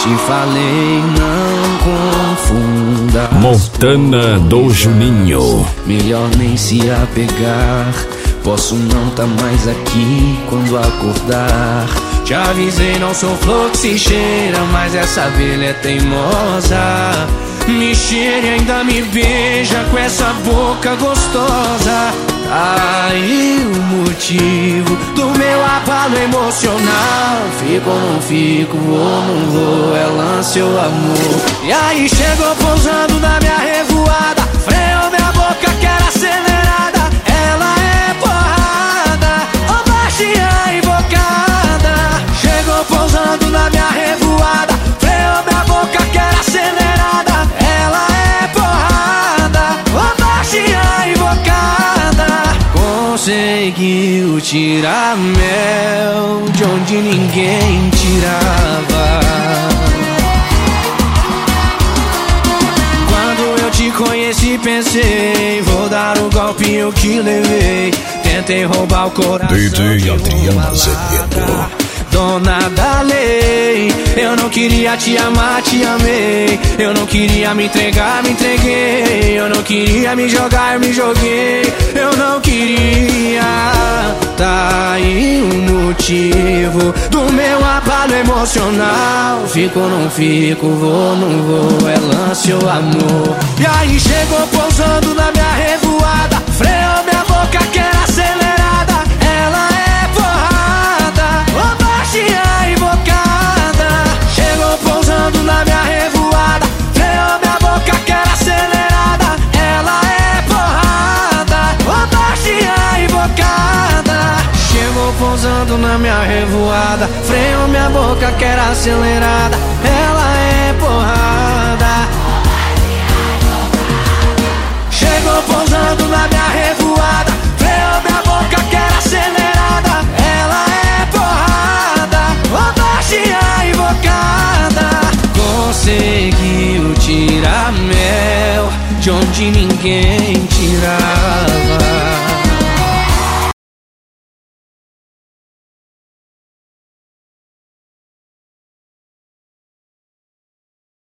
te falei, não confunda. Montana do Juninho. Melhor nem se apegar. Posso não tá mais aqui quando acordar. Te avisei, não sou flor que se cheira, mas essa abelha é teimosa. Me cheira e ainda me beija com essa boca gostosa. Aí o motivo do meu abalo emocional. Fico ou não fico, vou ou não vou, é lance ou amor. E aí chegou pousando na minha revoada, freou minha boca que era acelerada. Ela é porrada, ô baixinha invocada. Chegou pousando na minha revoada, freou minha boca que era acelerada. Ela é porrada, ô baixinha invocada. Conseguiu tirar mel de onde ninguém tirava. Quando eu te conheci pensei, vou dar o golpe que levei. Tentei roubar o coração DJ Adriano Azevedo. Dona da lei, eu não queria te amar, te amei. Eu não queria me entregar, me entreguei. Eu não queria me jogar, me joguei. Eu não queria. Tá aí o motivo do meu abalo emocional. Fico ou não fico, vou ou não vou, é lance ou amor. E aí chegou pousando na minha revoada, freou minha boca que era acelerada. Ela é porrada, ô baixinha invocada. Chegou pousando na minha revoada, freou minha boca que era acelerada. Ela é porrada, ô baixinha invocada. Chegou pousando na minha revoada, freou minha boca que era acelerada. Ela é porrada. Chegou pousando na minha revoada, freou minha boca que era acelerada. Ela é porrada, ô baixinha invocada. Conseguiu tirar mel de onde ninguém tirava.